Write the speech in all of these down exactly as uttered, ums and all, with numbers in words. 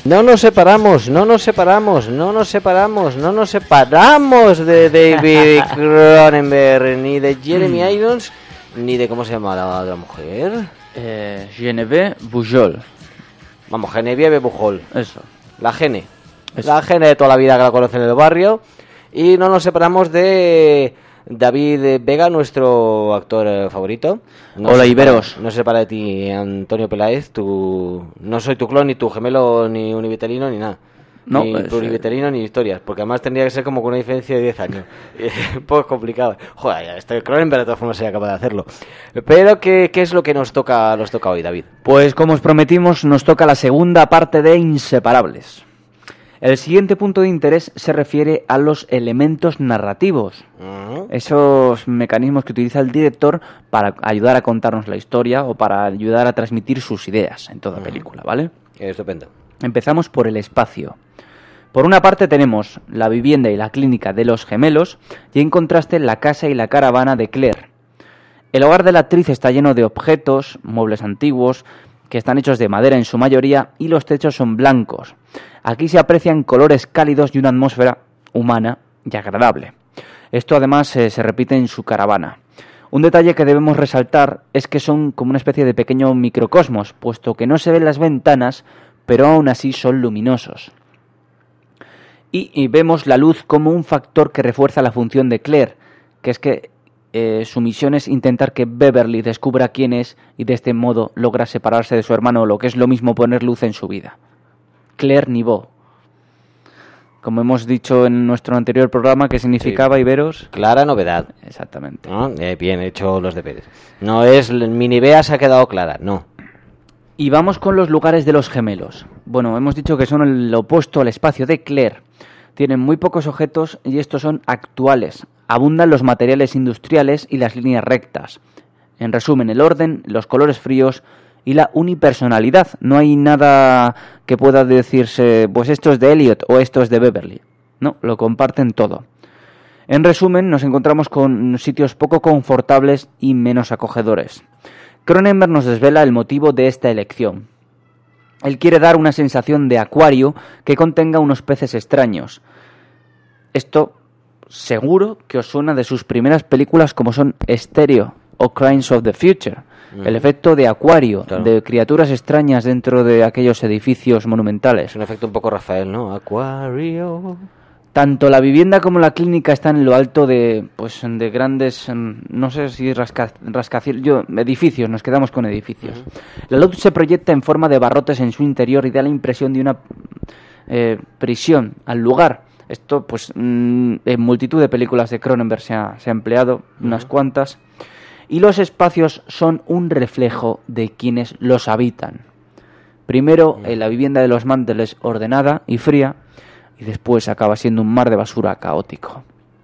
No nos separamos, no nos separamos, no nos separamos, no nos separamos de David Cronenberg, ni de Jeremy Irons, ni de cómo se llama la, la mujer. Eh, Geneviève Bujold. Vamos, Geneviève Bujold. Eso. La Gene. Eso. La Gene de toda la vida que la conocen en el barrio. Y no nos separamos de David Vega, nuestro actor eh, favorito. No Hola, se Iberos. separa- No se separa de ti, Antonio Peláez. Tu... No soy tu clon, ni tu gemelo, ni univitelino, ni nada. No, ni pues, plurivitelino, ni historias. Porque además tendría que ser como con una diferencia de diez años. Un poco complicado. Joder, ya, este Cronenberg de todas formas sería capaz de hacerlo. Pero, ¿qué, qué es lo que nos toca, nos toca hoy, David? Pues como os prometimos, nos toca la segunda parte de Inseparables. El siguiente punto de interés se refiere a los elementos narrativos. Uh-huh. Esos mecanismos que utiliza el director para ayudar a contarnos la historia o para ayudar a transmitir sus ideas en toda película, ¿vale? Estupendo. Empezamos por el espacio. Por una parte tenemos la vivienda y la clínica de los gemelos y en contraste la casa y la caravana de Claire. El hogar de la actriz está lleno de objetos, muebles antiguos, que están hechos de madera en su mayoría y los techos son blancos. Aquí se aprecian colores cálidos y una atmósfera humana y agradable. Esto además eh, se repite en su caravana. Un detalle que debemos resaltar es que son como una especie de pequeño microcosmos, puesto que no se ven las ventanas, pero aún así son luminosos. Y, y vemos la luz como un factor que refuerza la función de Claire, que es que eh, su misión es intentar que Beverly descubra quién es y de este modo logra separarse de su hermano, o lo que es lo mismo poner luz en su vida. Claire Niveau. Como hemos dicho en nuestro anterior programa, ¿qué significaba, Sí. Iberos? Clara novedad. Exactamente. ¿No? Eh, bien hecho los deberes. No es mi Nivea se ha quedado clara, no. Y vamos con los lugares de los gemelos. Bueno, hemos dicho que son el opuesto al espacio de Claire. Tienen muy pocos objetos y estos son actuales. Abundan los materiales industriales y las líneas rectas. En resumen, el orden, los colores fríos y la unipersonalidad. No hay nada que pueda decirse, pues esto es de Elliot o esto es de Beverly. No, lo comparten todo. En resumen, nos encontramos con sitios poco confortables y menos acogedores. Cronenberg nos desvela el motivo de esta elección. Él quiere dar una sensación de acuario que contenga unos peces extraños. Esto seguro que os suena de sus primeras películas como son Stereo o Crimes of the Future. Mm. El efecto de acuario, claro, de criaturas extrañas dentro de aquellos edificios monumentales. Es un efecto un poco Rafael, ¿no? Acuario. Tanto la vivienda como la clínica están en lo alto de, pues, de grandes, no sé si rasca, rascacielos, yo, edificios, nos quedamos con edificios. Uh-huh. La luz se proyecta en forma de barrotes en su interior y da la impresión de una eh, prisión al lugar. Esto, pues, mmm, en multitud de películas de Cronenberg se ha, se ha empleado, uh-huh, unas cuantas. Y los espacios son un reflejo de quienes los habitan. Primero, uh-huh, en la vivienda de los Mantel es ordenada y fría, y después acaba siendo un mar de basura caótico.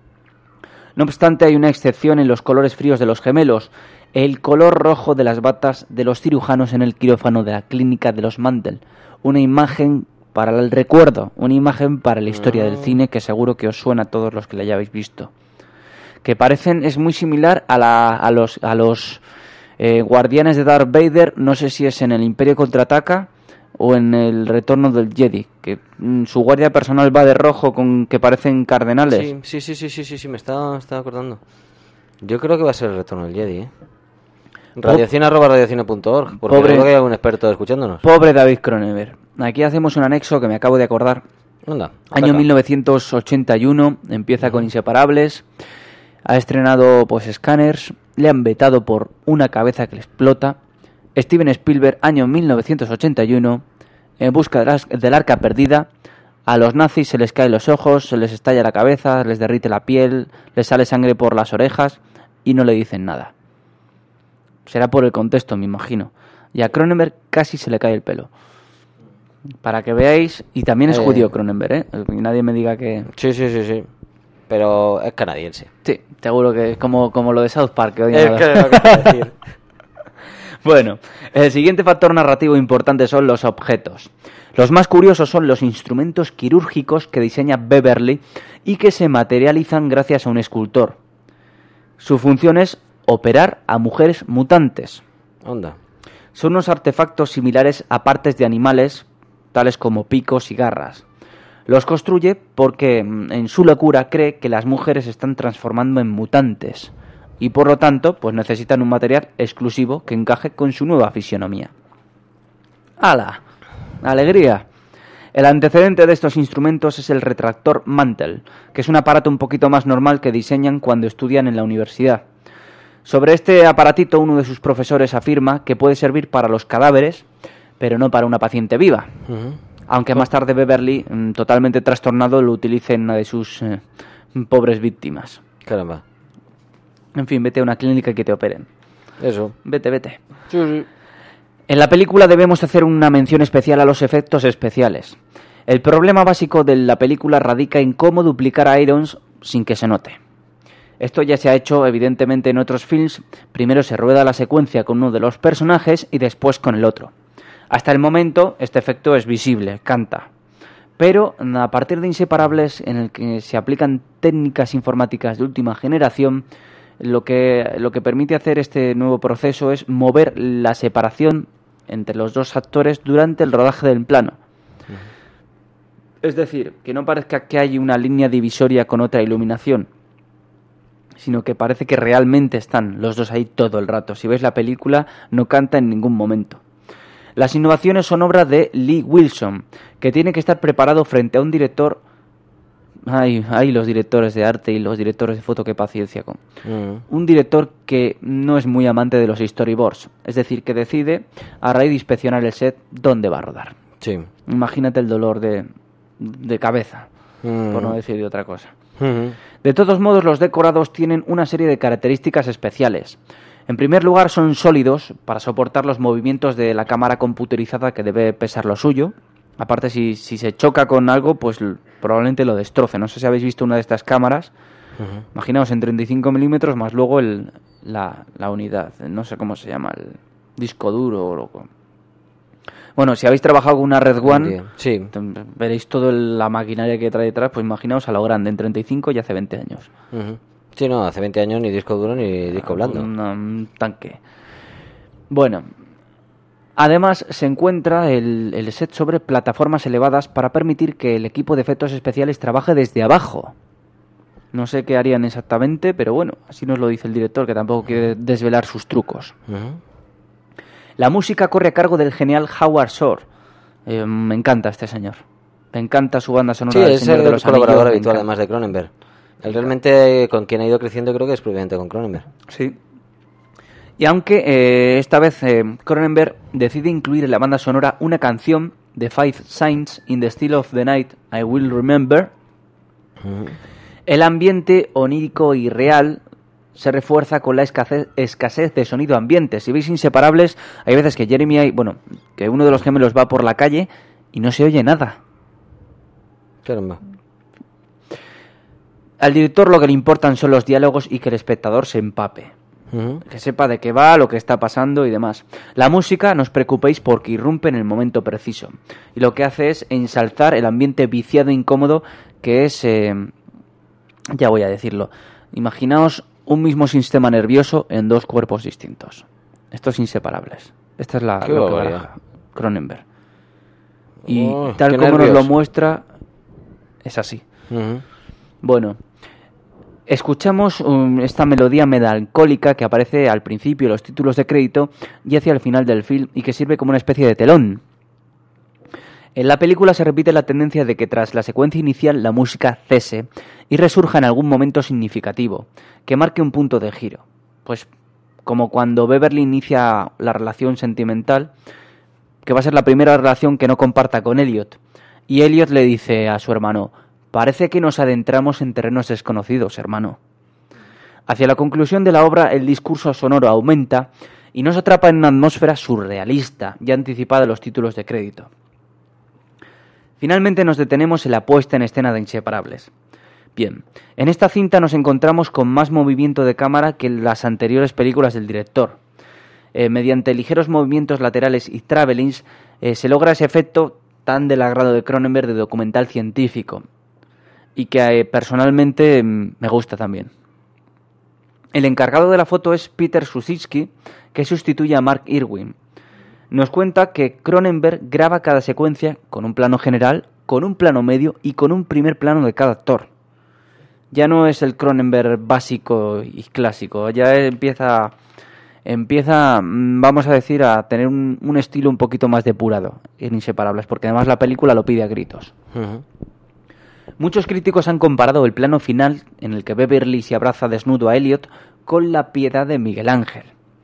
No obstante, hay una excepción en los colores fríos de los gemelos: el color rojo de las batas de los cirujanos en el quirófano de la clínica de los Mantel. Una imagen para el recuerdo, una imagen para la historia del cine que seguro que os suena a todos los que la hayáis visto. Que parecen, es muy similar a, la, a los, a los eh, guardianes de Darth Vader, no sé si es en el Imperio Contraataca o en el Retorno del Jedi, que mm, su guardia personal va de rojo con que parecen cardenales. Sí, sí, sí, sí, sí, sí, sí, me estaba, estaba acordando. Yo creo que va a ser el Retorno del Jedi, ¿eh? Radiación arroba radiación punto org, porque pobre, creo que hay algún experto escuchándonos. Pobre David Cronenberg. Aquí hacemos un anexo que me acabo de acordar. Anda, Año mil novecientos ochenta y uno, empieza uh-huh. con Inseparables. Ha estrenado, pues, Scanners. Le han vetado por Una cabeza que le explota. Steven Spielberg, año mil novecientos ochenta y uno, En busca del arca perdida. A los nazis se les caen los ojos, se les estalla la cabeza, les derrite la piel, les sale sangre por las orejas y no le dicen nada. Será por el contexto, me imagino. Y a Cronenberg casi se le cae el pelo. Para que veáis, y también es eh... judío Cronenberg, ¿eh? Y nadie me diga que... Sí, sí, sí, sí. Pero es canadiense. Sí, seguro que es como, como lo de South Park. Que hoy es que lo que voy a decir. Bueno, el siguiente factor narrativo importante son los objetos. Los más curiosos son los instrumentos quirúrgicos que diseña Beverly y que se materializan gracias a un escultor. Su función es operar a mujeres mutantes. Onda. Son unos artefactos similares a partes de animales, tales como picos y garras. Los construye porque en su locura cree que las mujeres se están transformando en mutantes y por lo tanto pues necesitan un material exclusivo que encaje con su nueva fisionomía. ¡Hala! ¡Alegría! El antecedente de estos instrumentos es el retractor Mantel, que es un aparato un poquito más normal que diseñan cuando estudian en la universidad. Sobre este aparatito uno de sus profesores afirma que puede servir para los cadáveres, pero no para una paciente viva. Uh-huh. Aunque más tarde Beverly, totalmente trastornado, lo utilice en una de sus eh, pobres víctimas. Caramba. En fin, vete a una clínica y que te operen. Eso. Vete, vete. Sí, sí. En la película debemos hacer una mención especial a los efectos especiales. El problema básico de la película radica en cómo duplicar a Irons sin que se note. Esto ya se ha hecho evidentemente en otros films. Primero se rueda la secuencia con uno de los personajes y después con el otro. Hasta el momento este efecto es visible, canta. Pero a partir de Inseparables, en el que se aplican técnicas informáticas de última generación, lo que, lo que permite hacer este nuevo proceso es mover la separación entre los dos actores durante el rodaje del plano. Uh-huh. Es decir, que no parezca que hay una línea divisoria con otra iluminación, sino que parece que realmente están los dos ahí todo el rato. Si ves la película, no canta en ningún momento. Las innovaciones son obra de Lee Wilson, que tiene que estar preparado frente a un director... Ay, ay, los directores de arte y los directores de foto, qué paciencia con. Mm. Un director que no es muy amante de los storyboards, es decir, que decide, a raíz de inspeccionar el set, dónde va a rodar. Sí. Imagínate el dolor de, de cabeza, mm. por no decir de otra cosa. Mm-hmm. De todos modos, los decorados tienen una serie de características especiales. En primer lugar, son sólidos para soportar los movimientos de la cámara computerizada, que debe pesar lo suyo. Aparte, si, si se choca con algo, pues probablemente lo destroce. No sé si habéis visto una de estas cámaras. Uh-huh. Imaginaos, en treinta y cinco milímetros más luego el, la, la unidad. No sé cómo se llama, el disco duro o lo... Bueno, si habéis trabajado con una Red One, sí. veréis toda la maquinaria que trae detrás. Pues imaginaos a lo grande, en treinta y cinco y hace veinte años. Uh-huh. Sí, no, hace veinte años ni disco duro ni disco blando. Un, un tanque. Bueno, además se encuentra el, el set sobre plataformas elevadas para permitir que el equipo de efectos especiales trabaje desde abajo. No sé qué harían exactamente, pero bueno, así nos lo dice el director, que tampoco quiere desvelar sus trucos. Uh-huh. La música corre a cargo del genial Howard Shore. Eh, me encanta este señor. Me encanta su banda sonora. Sí, del es Señor el de los colaborador Anillos, habitual además de Cronenberg. Él realmente con quien ha ido creciendo creo que es previamente con Cronenberg. Sí. Y aunque eh, esta vez eh, Cronenberg decide incluir en la banda sonora una canción de Five Signs in the Still of the Night, I Will Remember, uh-huh. el ambiente onírico y real se refuerza con la escasez, escasez de sonido ambiente. Si veis Inseparables, hay veces que Jeremy, bueno, que uno de los gemelos va por la calle y no se oye nada. Caramba. Al director lo que le importan son los diálogos y que el espectador se empape. Uh-huh. Que sepa de qué va, lo que está pasando y demás. La música, no os preocupéis porque irrumpe en el momento preciso. Y lo que hace es ensalzar el ambiente viciado e incómodo que es... Eh, ya voy a decirlo. Imaginaos un mismo sistema nervioso en dos cuerpos distintos. Esto es Inseparables. Esta es la... Qué lo que baraja Cronenberg. Y oh, tal como nervios. nos lo muestra, es así. Uh-huh. Bueno... Escuchamos um, esta melodía melancólica que aparece al principio de los títulos de crédito y hacia el final del film y que sirve como una especie de telón. En la película se repite la tendencia de que tras la secuencia inicial la música cese y resurja en algún momento significativo, que marque un punto de giro. Pues como cuando Beverly inicia la relación sentimental, que va a ser la primera relación que no comparta con Elliot, y Elliot le dice a su hermano: parece que nos adentramos en terrenos desconocidos, hermano. Hacia la conclusión de la obra, el discurso sonoro aumenta y nos atrapa en una atmósfera surrealista, ya anticipada en los títulos de crédito. Finalmente nos detenemos en la puesta en escena de Inseparables. Bien, en esta cinta nos encontramos con más movimiento de cámara que en las anteriores películas del director. Eh, mediante ligeros movimientos laterales y travelings, eh, se logra ese efecto tan del agrado de Cronenberg de documental científico, y que eh, personalmente mm, me gusta también. El encargado de la foto es Peter Susitsky, que sustituye a Mark Irwin. nos cuenta que Cronenberg graba cada secuencia con un plano general, con un plano medio y con un primer plano de cada actor. Ya no es el Cronenberg básico y clásico, ya empieza, empieza vamos a decir, a tener un, un estilo un poquito más depurado en Inseparables, porque además la película lo pide a gritos. Uh-huh. Muchos críticos han comparado el plano final, en el que Beverly se abraza desnudo a Elliot, con La Piedad de Miguel Ángel.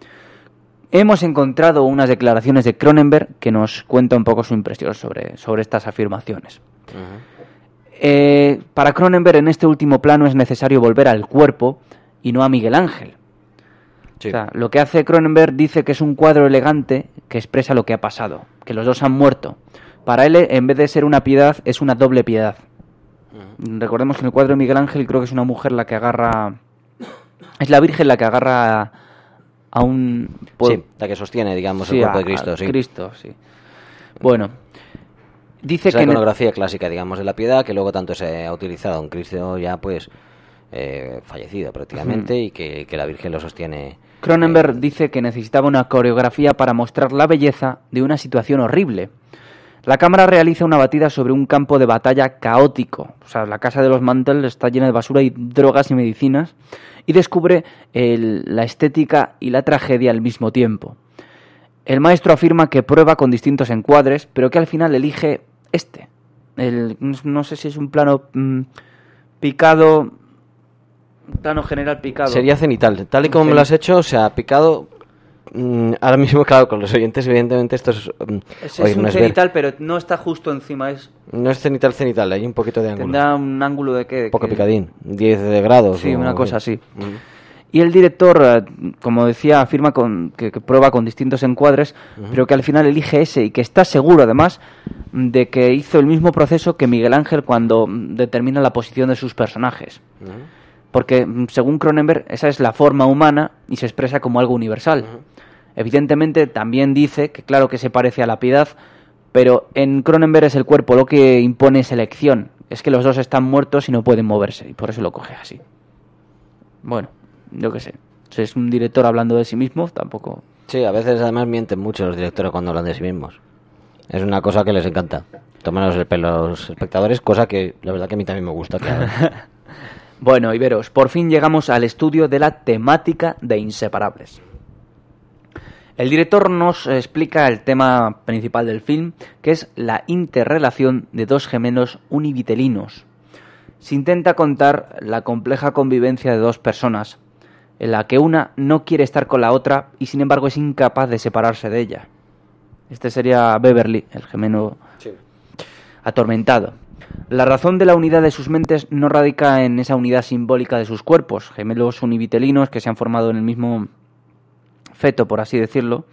Hemos encontrado unas declaraciones de Cronenberg que nos cuenta un poco su impresión sobre, sobre estas afirmaciones. Uh-huh. Eh, para Cronenberg, en este último plano es necesario volver al cuerpo y no a Miguel Ángel. Sí. O sea, lo que hace Cronenberg dice que es un cuadro elegante que expresa lo que ha pasado, que los dos han muerto. Para él, en vez de ser una piedad, es una doble piedad. Uh-huh. Recordemos que en el cuadro de Miguel Ángel creo que es una mujer la que agarra... Es la Virgen la que agarra a, a un... Por... Sí, la que sostiene, digamos, sí, el cuerpo de Cristo. A sí. Cristo, sí. Bueno... Dice es que la iconografía clásica, digamos, de la piedad, que luego tanto se ha utilizado en Cristo ya, pues, eh, fallecido prácticamente, uh-huh. y que, que la Virgen lo sostiene. Cronenberg eh, dice que necesitaba una coreografía para mostrar la belleza de una situación horrible. La cámara realiza una batida sobre un campo de batalla caótico. O sea, la casa de los Mantle está llena de basura y drogas y medicinas, y descubre el, la estética y la tragedia al mismo tiempo. El maestro afirma que prueba con distintos encuadres, pero que al final elige este. El, no sé si es un plano mmm, picado, un plano general picado. Sería cenital, tal y como me lo has hecho, o sea, picado. Mmm, ahora mismo, claro, con los oyentes, evidentemente, esto es. Um, es, oye, es un no cenital, es pero no está justo encima. Es No es cenital, cenital, hay un poquito de ángulo. Tendrá un ángulo de qué. Un poco que... picadín, diez grados. Sí, o... una cosa así. Uh-huh. Y el director, como decía, afirma con, que, que prueba con distintos encuadres, uh-huh. pero que al final elige ese y que está seguro, además, de que hizo el mismo proceso que Miguel Ángel cuando determina la posición de sus personajes. Uh-huh. Porque, según Cronenberg, esa es la forma humana y se expresa como algo universal. Uh-huh. Evidentemente, también dice que claro que se parece a la piedad, pero en Cronenberg es el cuerpo lo que impone selección. Es que los dos están muertos y no pueden moverse, y por eso lo coge así. Bueno... Yo qué sé, si es un director hablando de sí mismo, tampoco... Sí, a veces además mienten mucho los directores cuando hablan de sí mismos. Es una cosa que les encanta. Toman los, los espectadores, cosa que la verdad que a mí también me gusta. Claro. Bueno, y veros, por fin llegamos al estudio de la temática de Inseparables. El director nos explica el tema principal del film, que es la interrelación de dos gemelos univitelinos. Se intenta contar la compleja convivencia de dos personas, en la que una no quiere estar con la otra y sin embargo es incapaz de separarse de ella. Este sería Beverly, el gemelo sí. atormentado. La razón de la unidad de sus mentes no radica en esa unidad simbólica de sus cuerpos, gemelos univitelinos que se han formado en el mismo feto, por así decirlo.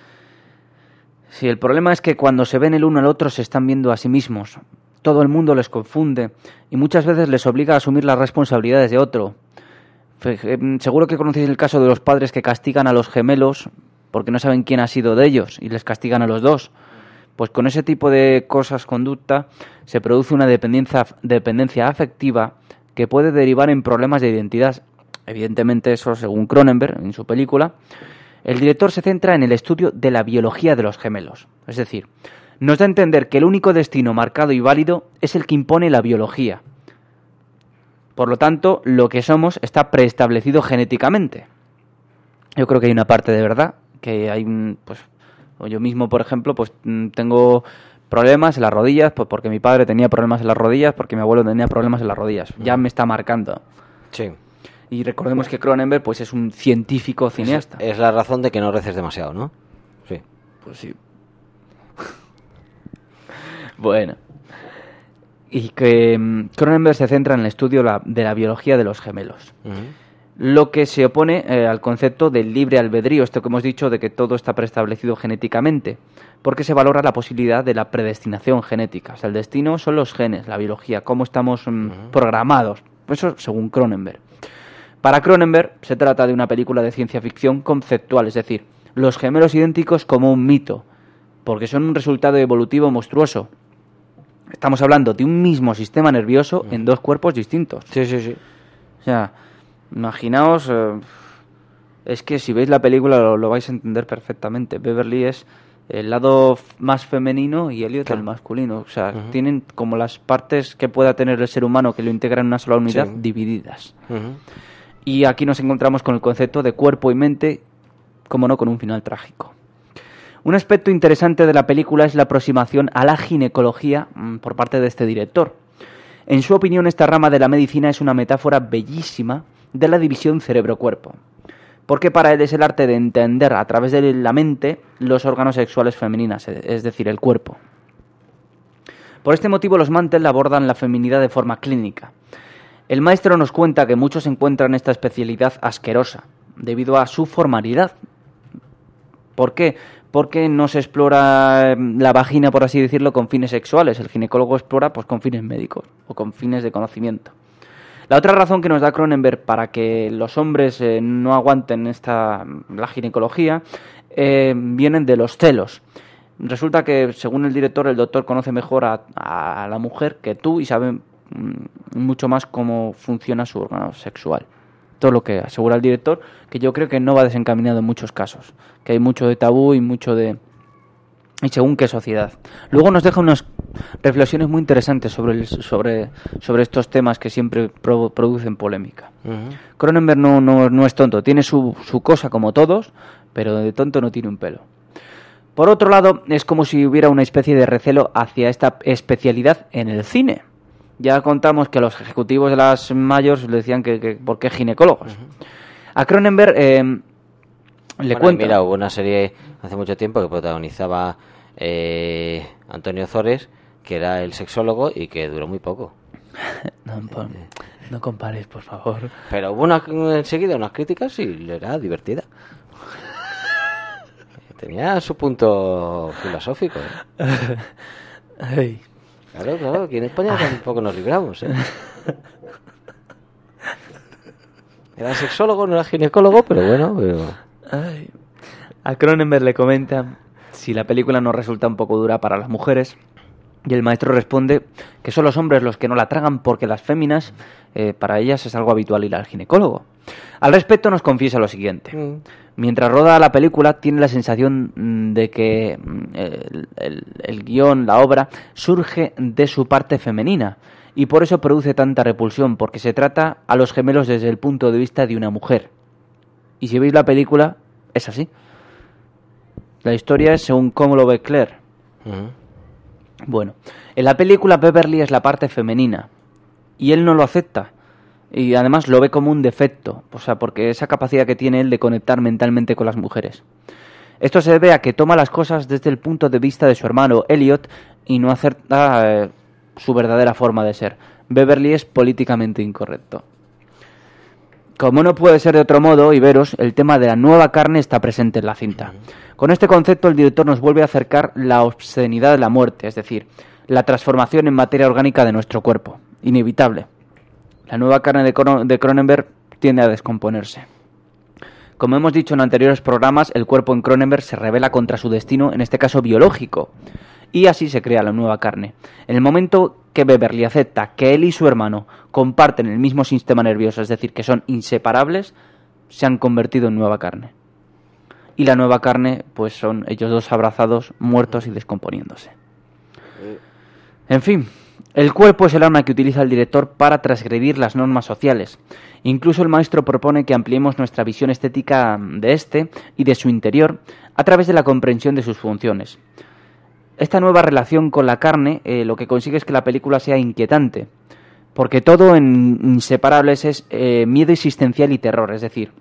Sí, el problema es que cuando se ven el uno al otro se están viendo a sí mismos. Todo el mundo les confunde y muchas veces les obliga a asumir las responsabilidades de otro. Seguro que conocéis el caso de los padres que castigan a los gemelos porque no saben quién ha sido de ellos y les castigan a los dos. Pues con ese tipo de cosas, conducta, se produce una dependencia, dependencia afectiva que puede derivar en problemas de identidad. Evidentemente eso según Cronenberg en su película. El director se centra en el estudio de la biología de los gemelos. Es decir, nos da a entender que el único destino marcado y válido es el que impone la biología. Por lo tanto, lo que somos está preestablecido genéticamente. Yo creo que hay una parte de verdad, que hay, pues, yo mismo, por ejemplo, pues tengo problemas en las rodillas, pues porque mi padre tenía problemas en las rodillas, porque mi abuelo tenía problemas en las rodillas. Ya me está marcando. Sí. Y recordemos que Cronenberg, pues, es un científico cineasta. Es, es la razón de que no reces demasiado, ¿no? Sí. Pues sí. Bueno. Y que um, Cronenberg se centra en el estudio la, de la biología de los gemelos. Uh-huh. Lo que se opone eh, al concepto del libre albedrío, esto que hemos dicho de que todo está preestablecido genéticamente, porque se valora la posibilidad de la predestinación genética. O sea, el destino son los genes, la biología, cómo estamos um, uh-huh. programados. Eso según Cronenberg. Para Cronenberg se trata de una película de ciencia ficción conceptual, es decir, los gemelos idénticos como un mito, porque son un resultado evolutivo monstruoso. Estamos hablando de un mismo sistema nervioso en dos cuerpos distintos. Sí, sí, sí. O sea, imaginaos, eh, es que si veis la película lo, lo vais a entender perfectamente. Beverly es el lado f- más femenino y Elliot Claro. el masculino. O sea, Ujú. tienen como las partes que pueda tener el ser humano que lo integra en una sola unidad Sí. divididas. Ujú. Y aquí nos encontramos con el concepto de cuerpo y mente, como no, con un final trágico. Un aspecto interesante de la película es la aproximación a la ginecología mm, por parte de este director. En su opinión, esta rama de la medicina es una metáfora bellísima de la división cerebro-cuerpo, porque para él es el arte de entender a través de la mente los órganos sexuales femeninas, es decir, el cuerpo. Por este motivo, los Mantel abordan la feminidad de forma clínica. El maestro nos cuenta que muchos encuentran esta especialidad asquerosa, debido a su formalidad. ¿Por qué? Porque no se explora la vagina, por así decirlo, con fines sexuales. El ginecólogo explora pues con fines médicos o con fines de conocimiento. La otra razón que nos da Cronenberg para que los hombres eh, no aguanten esta la ginecología eh, vienen de los celos. Resulta que, según el director, el doctor conoce mejor a, a la mujer que tú y sabe mm, mucho más cómo funciona su órgano sexual. Todo lo que asegura el director, que yo creo que no va desencaminado en muchos casos, que hay mucho de tabú y mucho de... y según qué sociedad. Luego nos deja unas reflexiones muy interesantes sobre, el- sobre, sobre estos temas que siempre pro- producen polémica. Ujú. Cronenberg no, no, no es tonto, tiene su, su cosa como todos, pero de tonto no tiene un pelo. Por otro lado, es como si hubiera una especie de recelo hacia esta especialidad en el cine. Ya contamos que los ejecutivos de las mayors le decían que, que ¿por qué ginecólogos? A Cronenberg eh, le Bueno, cuenta... mira, hubo una serie hace mucho tiempo que protagonizaba eh, Antonio Zores, que era el sexólogo y que duró muy poco. No, por- no compares, por favor. Pero hubo una, enseguida unas críticas y era divertida. Tenía su punto filosófico. ¿eh? Ay. Claro, claro, aquí en España tampoco nos libramos. ¿eh? Era sexólogo, no era ginecólogo, pero bueno. Pero... Ay. A Cronenberg le comenta si la película no resulta un poco dura para las mujeres, y el maestro responde que son los hombres los que no la tragan porque las féminas, eh, para ellas es algo habitual ir al ginecólogo. Al respecto nos confiesa lo siguiente. Mm. Mientras roda la película tiene la sensación mm, de que mm, el, el- el guión, la obra, surge de su parte femenina y por eso produce tanta repulsión, porque se trata a los gemelos desde el punto de vista de una mujer. Y si veis la película, es así. La historia es según cómo lo ve Claire. Ujú. Bueno, en la película Beverly es la parte femenina y él no lo acepta y además lo ve como un defecto, o sea, porque esa capacidad que tiene él de conectar mentalmente con las mujeres. Esto se debe a que toma las cosas desde el punto de vista de su hermano Elliot y no acepta eh, su verdadera forma de ser. Beverly es políticamente incorrecto. Como no puede ser de otro modo, y veros, el tema de la nueva carne está presente en la cinta. Con este concepto el director nos vuelve a acercar la obscenidad de la muerte, es decir, la transformación en materia orgánica de nuestro cuerpo. Inevitable. La nueva carne de Cron- de Cronenberg tiende a descomponerse. Como hemos dicho en anteriores programas, el cuerpo en Cronenberg se rebela contra su destino, en este caso biológico, y así se crea la nueva carne. En el momento que Beverly acepta que él y su hermano comparten el mismo sistema nervioso, es decir, que son inseparables, se han convertido en nueva carne. Y la nueva carne, pues son ellos dos abrazados, muertos y descomponiéndose. En fin, el cuerpo es el arma que utiliza el director para transgredir las normas sociales. Incluso el maestro propone que ampliemos nuestra visión estética de este y de su interior a través de la comprensión de sus funciones. Esta nueva relación con la carne eh, lo que consigue es que la película sea inquietante, porque todo en Inseparables es eh, miedo existencial y terror, es decir,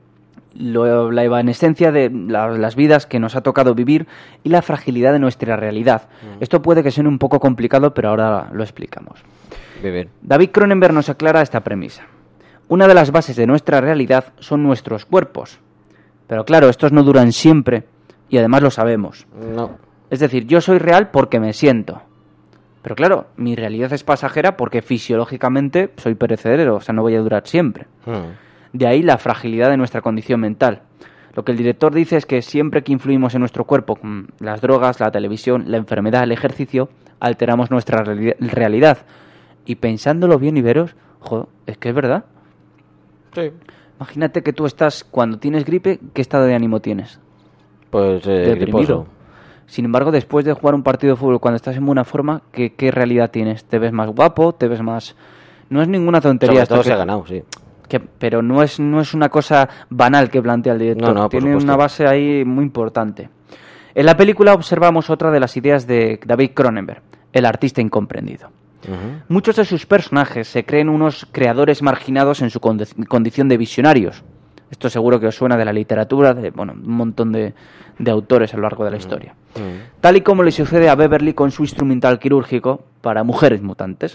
lo, la evanescencia de la, las vidas que nos ha tocado vivir y la fragilidad de nuestra realidad. Mm. Esto puede que suene un poco complicado, pero ahora lo explicamos. Bien, bien. David Cronenberg nos aclara esta premisa. Una de las bases de nuestra realidad son nuestros cuerpos. Pero claro, estos no duran siempre y además lo sabemos. No. Es decir, yo soy real porque me siento. Pero claro, mi realidad es pasajera porque fisiológicamente soy perecedero, o sea, no voy a durar siempre. Mm. De ahí la fragilidad de nuestra condición mental. Lo que el director dice es que siempre que influimos en nuestro cuerpo, con las drogas, la televisión, la enfermedad, el ejercicio, alteramos nuestra reali- realidad. Y pensándolo bien y veros, joder, es que es verdad. Sí. Imagínate que tú estás, cuando tienes gripe, ¿qué estado de ánimo tienes? Pues eh, Deprimido. griposo. Sin embargo, después de jugar un partido de fútbol, cuando estás en buena forma, ¿qué, qué realidad tienes? ¿Te ves más guapo? ¿Te ves más...? No es ninguna tontería. Sobre todo esto se que, ha ganado, sí. que, pero no es, no es una cosa banal que plantea el director. No, no, por Tiene supuesto. una base ahí muy importante. En la película observamos otra de las ideas de David Cronenberg, el artista incomprendido. Uh-huh. Muchos de sus personajes se creen unos creadores marginados en su condi- condición de visionarios. Esto seguro que os suena de la literatura, de bueno, un montón de, de autores a lo largo de la historia. Uh-huh. Tal y como le sucede a Beverly con su instrumental quirúrgico para mujeres mutantes.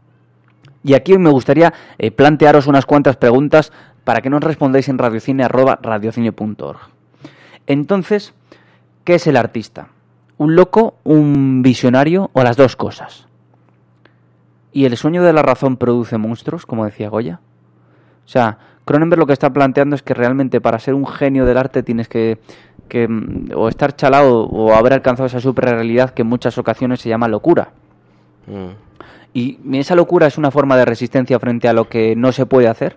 Y aquí me gustaría eh, plantearos unas cuantas preguntas para que nos respondáis en radiocine arroba radiocine punto org. Entonces, ¿qué es el artista? ¿Un loco, un visionario o las dos cosas? ¿Y el sueño de la razón produce monstruos, como decía Goya? O sea, Cronenberg lo que está planteando es que realmente para ser un genio del arte tienes que, que o estar chalado o haber alcanzado esa superrealidad que en muchas ocasiones se llama locura. Mm. ¿Y esa locura es una forma de resistencia frente a lo que no se puede hacer?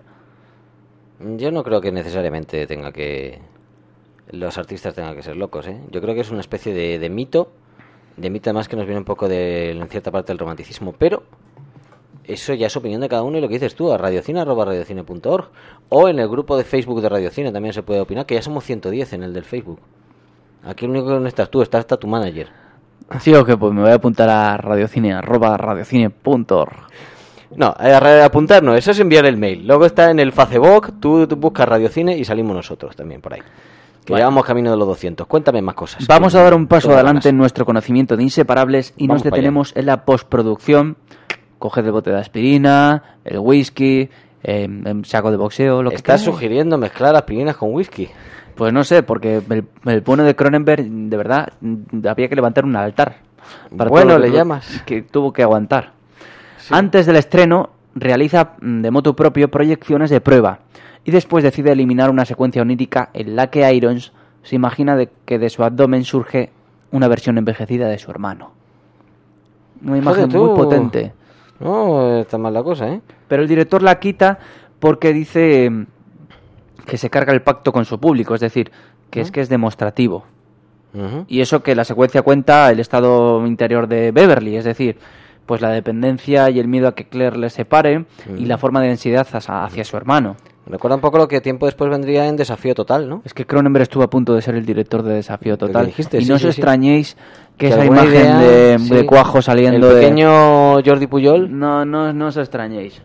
Yo no creo que necesariamente tenga que... los artistas tengan que ser locos, ¿eh? Yo creo que es una especie de, de mito, de mito además que nos viene un poco de, en cierta parte del romanticismo, pero... eso ya es opinión de cada uno y lo que dices tú, a radiocine arroba radiocine punto org o en el grupo de Facebook de Radiocine también se puede opinar, que ya somos ciento diez en el del Facebook. Aquí el único que no estás tú, está hasta tu manager. Sí, o que pues me voy a apuntar a radiocine arroba radiocine punto org. No, a apuntar no, eso es enviar el mail. Luego está en el Facebook, tú, tú buscas Radiocine y salimos nosotros también por ahí. Que Bueno. llevamos camino de los doscientos. Cuéntame más cosas. Vamos a dar un paso Todas adelante ganas. en nuestro conocimiento de Inseparables y Vamos nos para detenemos en la postproducción. Coged el bote de aspirina, el whisky, eh, el saco de boxeo, lo que Estás queráis. sugiriendo mezclar aspirinas con whisky. Pues no sé, porque el, el bueno de Cronenberg, de verdad, mm, había que levantar un altar. Para Bueno, todo lo que le tu- llamas. Que tuvo que aguantar. Sí. Antes del estreno, realiza mm, de motu propio proyecciones de prueba. Y después decide eliminar una secuencia onírica en la que Irons se imagina de que de su abdomen surge una versión envejecida de su hermano. Una imagen Joder, tú. muy potente. No, está mal la cosa, ¿eh? Pero el director la quita porque dice mm, que se carga el pacto con su público, es decir, que es que es demostrativo. Ujú. Y eso que la secuencia cuenta el estado interior de Beverly, es decir, pues la dependencia y el miedo a que Claire le separe y la forma de ansiedad hacia, hacia su hermano. Recuerda un poco lo que tiempo después vendría en Desafío Total, ¿no? Es que Cronenberg estuvo a punto de ser el director de Desafío Total. dijiste, y sí, no sí, os sí. extrañéis que, Que esa alguna imagen idea, de, sí. de Cuajo saliendo El de... pequeño Jordi Puyol. No, no, no os extrañéis.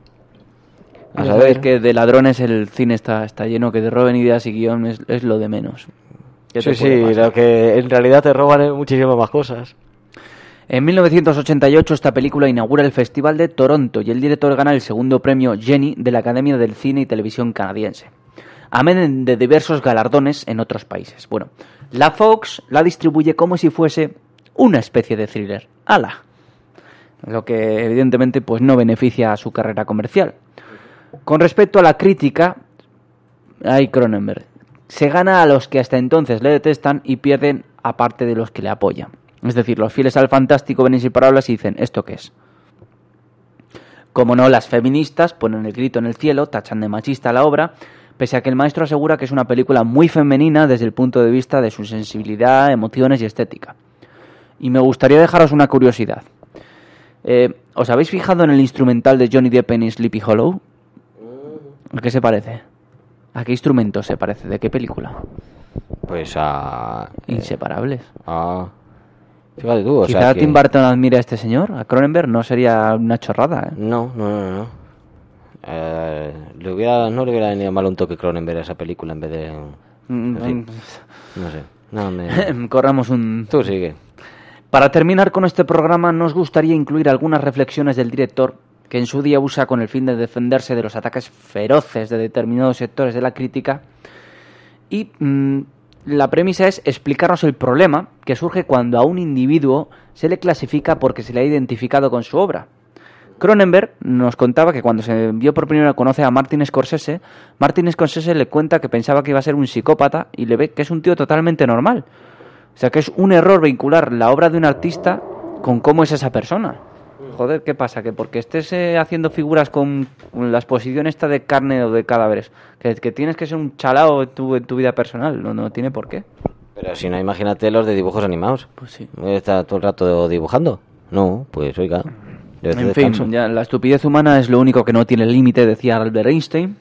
A Ya saber. sabéis que de ladrones el cine está, está lleno, que te roben ideas y guión es, es lo de menos. ¿Qué te Sí, puede sí, pasar? lo que en realidad te roban es muchísimas más cosas. En mil novecientos ochenta y ocho esta película inaugura el Festival de Toronto y el director gana el segundo premio Jenny de la Academia del Cine y Televisión canadiense, amén de diversos galardones en otros países. Bueno, la Fox la distribuye como si fuese una especie de thriller. ¡Hala! Lo que evidentemente pues no beneficia a su carrera comercial. Con respecto a la crítica, hay Cronenberg. Se gana a los que hasta entonces le detestan y pierden a parte de los que le apoyan. Es decir, los fieles al fantástico ven Inseparables y dicen, ¿esto qué es? Como no, las feministas ponen el grito en el cielo, tachan de machista la obra, pese a que el maestro asegura que es una película muy femenina desde el punto de vista de su sensibilidad, emociones y estética. Y me gustaría dejaros una curiosidad. Eh, ¿Os habéis fijado en el instrumental de Johnny Depp en Sleepy Hollow? ¿A qué se parece? ¿A qué instrumento se parece? ¿De qué película? Pues a... Inseparables. a... Fíjate tú, o Quizá sea que... Tim Burton admire a este señor, a Cronenberg, no sería una chorrada, ¿eh? No, no, no, no. Eh, le hubiera, no le hubiera venido mal un toque Cronenberg a esa película en vez de... Mm, En fin, no sé. No, me... Corramos un... Tú sigue. Para terminar con este programa, nos gustaría incluir algunas reflexiones del director, que en su día usa con el fin de defenderse de los ataques feroces de determinados sectores de la crítica. Y mmm, la premisa es explicarnos el problema que surge cuando a un individuo se le clasifica porque se le ha identificado con su obra. Cronenberg nos contaba que cuando se vio por primera vez conoce a Martin Scorsese, Martin Scorsese le cuenta que pensaba que iba a ser un psicópata y le ve que es un tío totalmente normal. O sea que es un error vincular la obra de un artista con cómo es esa persona. Joder, ¿qué pasa? Que porque estés eh, haciendo figuras con, con la exposición esta de carne o de cadáveres, que, que tienes que ser un chalao en tu, en tu vida personal, no, no tiene por qué. Pero si no, imagínate los de dibujos animados. Pues sí. ¿Está todo el rato dibujando? No, pues oiga. En fin, ya, la estupidez humana es lo único que no tiene límite, decía Albert Einstein.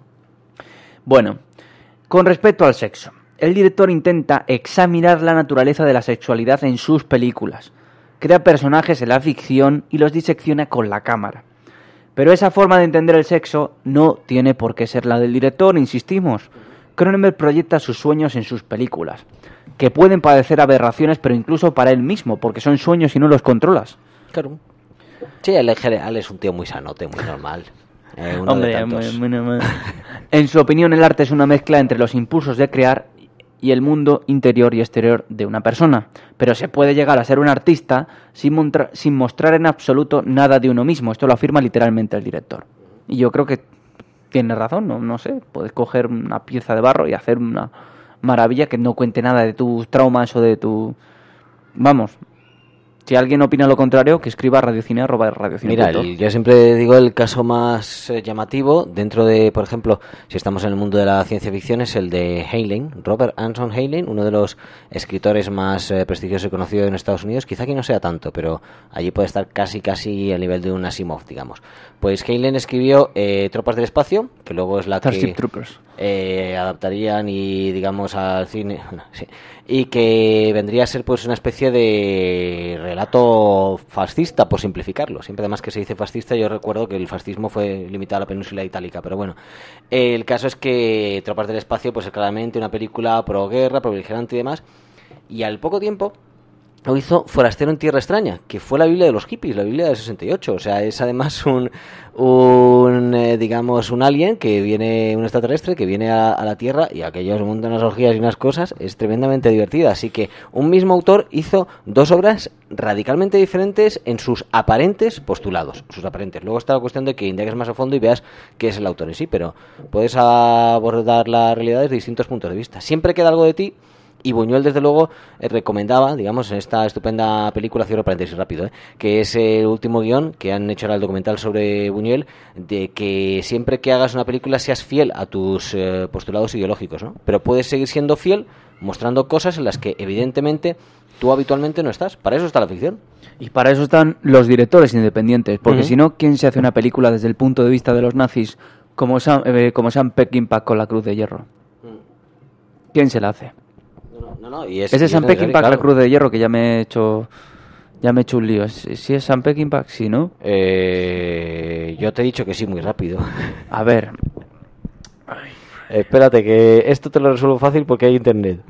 Bueno, con respecto al sexo, el director intenta examinar la naturaleza de la sexualidad en sus películas. Crea personajes en la ficción y los disecciona con la cámara. Pero esa forma de entender el sexo no tiene por qué ser la del director, insistimos. Cronenberg proyecta sus sueños en sus películas, que pueden padecer aberraciones, pero incluso para él mismo, porque son sueños y no los controlas. Claro. Sí, él en general es un tío muy sanote, muy normal. Eh, uno Hombre, de tantos. muy, muy normal. En su opinión, el arte es una mezcla entre los impulsos de crear y el mundo interior y exterior de una persona. Pero se puede llegar a ser un artista sin, montra- sin mostrar en absoluto nada de uno mismo. Esto lo afirma literalmente el director. Y yo creo que tiene razón, no, no sé. Puedes coger una pieza de barro y hacer una maravilla que no cuente nada de tus traumas o de tu... Vamos... Si alguien opina lo contrario, que escriba a radiocine arroba radiocine. Mira, el, yo siempre digo el caso más eh, llamativo dentro de, por ejemplo, si estamos en el mundo de la ciencia ficción, es el de Heinlein, Robert Anton Heinlein, uno de los escritores más eh, prestigiosos y conocidos en Estados Unidos. Quizá aquí no sea tanto, pero allí puede estar casi casi al nivel de un Asimov, digamos. Pues Heinlein escribió eh, Tropas del Espacio, que luego es la Starship que Troopers. Eh, adaptarían y digamos al cine, bueno, sí, y que vendría a ser pues una especie de relato fascista, por simplificarlo. Siempre además que se dice fascista, yo recuerdo que el fascismo fue limitado a la península itálica, pero bueno, el caso es que Tropas del Espacio pues es claramente una película pro guerra, pro beligerante y demás, y al poco tiempo lo hizo Forastero en Tierra Extraña, que fue la Biblia de los hippies, la Biblia del sesenta y ocho. O sea, es además un, un eh, digamos, un alien que viene, un extraterrestre que viene a, a la Tierra y aquellos montan unas orgías y unas cosas. Es tremendamente divertida. Así que un mismo autor hizo dos obras radicalmente diferentes en sus aparentes postulados. Sus aparentes. Luego está la cuestión de que indagues más a fondo y veas qué es el autor en sí, pero puedes abordar la realidad desde distintos puntos de vista. Siempre queda algo de ti. Y Buñuel, desde luego, eh, recomendaba, digamos, en esta estupenda película, cierro paréntesis rápido, eh, que es el último guión que han hecho ahora el documental sobre Buñuel, de que siempre que hagas una película seas fiel a tus eh, postulados ideológicos, ¿no? Pero puedes seguir siendo fiel mostrando cosas en las que, evidentemente, tú habitualmente no estás. Para eso está la ficción. Y para eso están los directores independientes, porque Uh-huh. si no, ¿quién se hace una película desde el punto de vista de los nazis como Sam, eh, como Sam Peckinpah con la Cruz de Hierro? ¿Quién se la hace? No, no, y es, Ese y Sam es necesario, Peckinpah con claro. la Cruz de Hierro, que ya me he hecho ya me he hecho un lío. ¿Si es Sam Peckinpah? Sí, ¿no? Eh, yo te he dicho que sí muy rápido. A ver, Espérate, que esto te lo resuelvo fácil porque hay internet.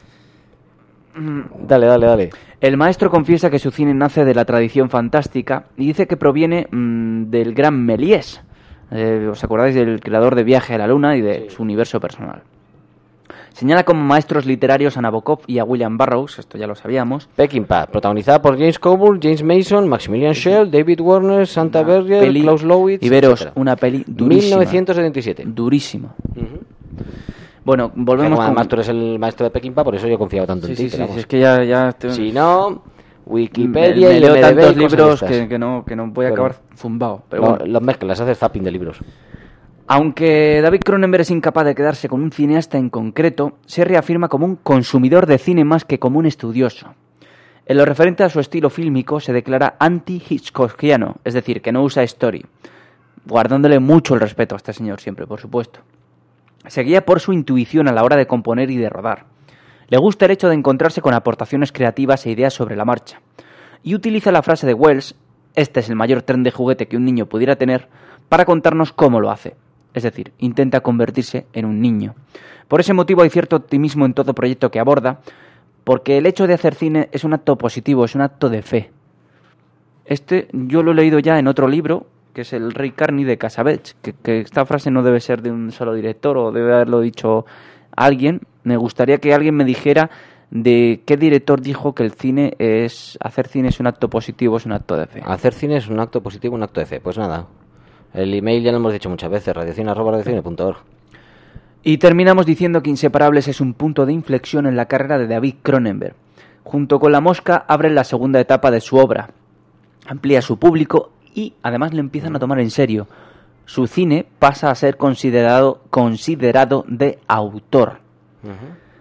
Dale, dale, dale. el maestro confiesa que su cine nace de la tradición fantástica y dice que proviene mmm, del gran Méliès. Eh, ¿Os acordáis del creador de Viaje a la Luna y de Sí. su universo personal? Señala como maestros literarios a Nabokov y a William Burroughs, esto ya lo sabíamos. Peckinpah, protagonizada por James Coburn, James Mason, Maximilian Schell, David Warner, Santa Una Berger, peli- Klaus Lowitz, y veros, etcétera. una peli durísima. mil novecientos setenta y siete. Durísima. Ujú. Bueno, volvemos Como con... además tú eres el maestro de Peckinpah, por eso yo confiaba tanto Sí, en sí, ti. sí, pero sí, vamos. es que ya... ya te- Si no, me, Wikipedia me y leo M D B tantos y cosas libros de que, estas. que no, que no voy a Pero- acabar zumbado. Pero Lo- bueno. Los mezclas, haces zapping de libros. Aunque David Cronenberg es incapaz de quedarse con un cineasta en concreto, se reafirma como un consumidor de cine más que como un estudioso. En lo referente a su estilo fílmico, se declara anti-Hitchcockiano, es decir, que no usa story, guardándole mucho el respeto a este señor siempre, por supuesto. Se guía por su intuición a la hora de componer y de rodar. Le gusta el hecho de encontrarse con aportaciones creativas e ideas sobre la marcha. Y utiliza la frase de Wells, este es el mayor tren de juguete que un niño pudiera tener, para contarnos cómo lo hace. Es decir, intenta convertirse en un niño. Por ese motivo hay cierto optimismo en todo proyecto que aborda, porque el hecho de hacer cine es un acto positivo, es un acto de fe. Este yo lo he leído ya en otro libro, que es El Rey Carney de Cassavetes, que, que esta frase no debe ser de un solo director o debe haberlo dicho alguien. Me gustaría que alguien me dijera de qué director dijo que el cine es... hacer cine es un acto positivo, es un acto de fe. Hacer cine es un acto positivo, un acto de fe. Pues nada, el email ya lo hemos dicho muchas veces, radiocine arroba radiocine punto org. Y terminamos diciendo que Inseparables es un punto de inflexión en la carrera de David Cronenberg. Junto con La Mosca abren la segunda etapa de su obra. Amplía su público y además le empiezan a tomar en serio. Su cine pasa a ser considerado, considerado de autor. Uh-huh.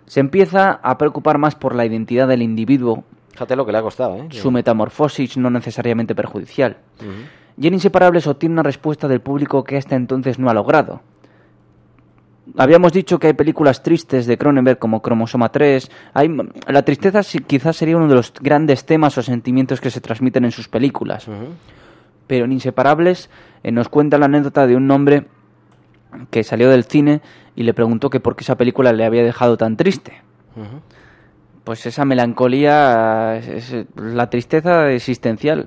Se empieza a preocupar más por la identidad del individuo. Fíjate lo que le ha costado, ¿eh? Su metamorfosis no necesariamente perjudicial. Uh-huh. Y en Inseparables obtiene una respuesta del público que hasta entonces no ha logrado. Habíamos dicho que hay películas tristes de Cronenberg como Cromosoma tres. Hay, la tristeza quizás sería uno de los grandes temas o sentimientos que se transmiten en sus películas. Uh-huh. Pero en Inseparables eh, nos cuenta la anécdota de un hombre que salió del cine y le preguntó que por qué esa película le había dejado tan triste. Uh-huh. Pues esa melancolía, es, es la tristeza existencial.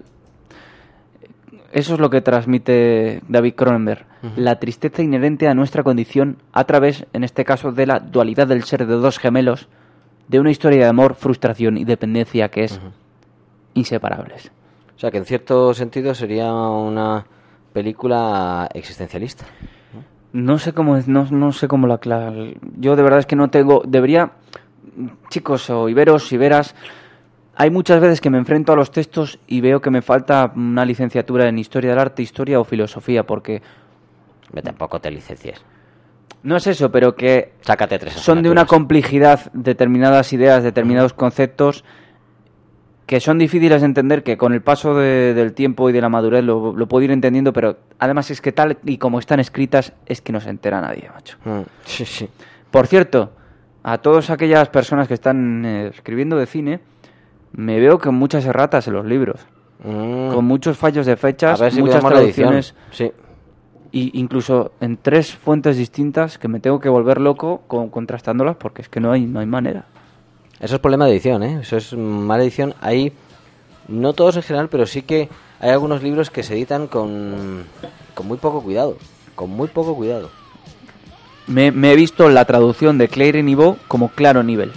Eso es lo que transmite David Cronenberg. Uh-huh. La tristeza inherente a nuestra condición a través, en este caso, de la dualidad del ser de dos gemelos, de una historia de amor, frustración y dependencia que es uh-huh. Inseparables. O sea, que en cierto sentido sería una película existencialista. No sé cómo no, no sé cómo la, la yo de verdad es que no tengo, debería, chicos o iberos, iberas, hay muchas veces que me enfrento a los textos y veo que me falta una licenciatura en historia del arte, historia o filosofía, porque tampoco te licencies. No es eso, pero que sácate tres son de una complejidad determinadas ideas, determinados conceptos que son difíciles de entender, que con el paso de, del tiempo y de la madurez lo, lo puedo ir entendiendo, pero además es que tal y como están escritas es que no se entera nadie, macho. Mm, sí, sí. Por cierto, a todas aquellas personas que están eh, escribiendo de cine, me veo con muchas erratas en los libros, mm. con muchos fallos de fechas, si muchas traducciones, sí. Y incluso en tres fuentes distintas que me tengo que volver loco con, contrastándolas porque es que no hay, no hay manera. Eso es problema de edición, ¿eh? Eso es mala edición. Hay, no todos en general, pero sí que hay algunos libros que se editan con, con muy poco cuidado. Con muy poco cuidado. Me, me he visto la traducción de Claire Niveau como Claro Nivel.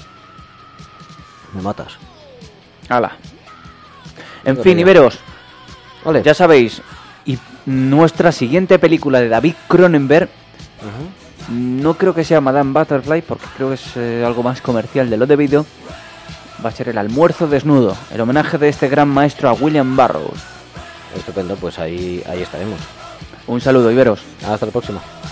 Me matas. Hala. En fin, bien. Iberos. Ole. Ya sabéis, y nuestra siguiente película de David Cronenberg... Uh-huh. No creo que sea Madame Butterfly, porque creo que es eh, algo más comercial de lo debido. Va a ser El almuerzo desnudo, el homenaje de este gran maestro a William Burroughs. Estupendo, pues ahí, ahí estaremos. Un saludo, Iberos. Hasta la próxima.